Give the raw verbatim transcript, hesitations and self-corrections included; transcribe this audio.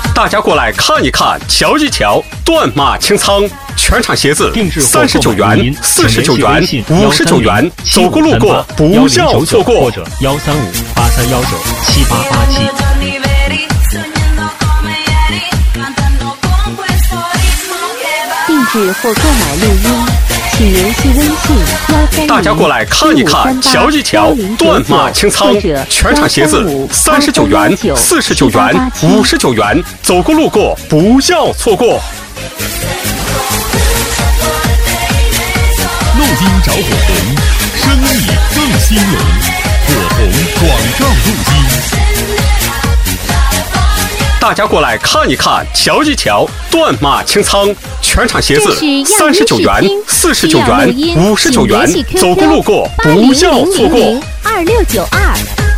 大家过来看一看，瞧一瞧，断码清仓，全场鞋子三十九元、四十九元、五十九元，走过路过不要错过。 或者幺三五八三幺九七八八七。 定制或购买录音，请联系微信幺三零大家过来看一看，瞧一瞧，断码清仓，全场鞋子三十九元、四十九元、五十九元，走过路过不要错过。 录音找火红，生意更兴隆，火红广告录音。 大家过来看一看，瞧一瞧，断码清仓，全场鞋子三十九元、四十九元、五十九元，走过路过不要错过。 二六九二。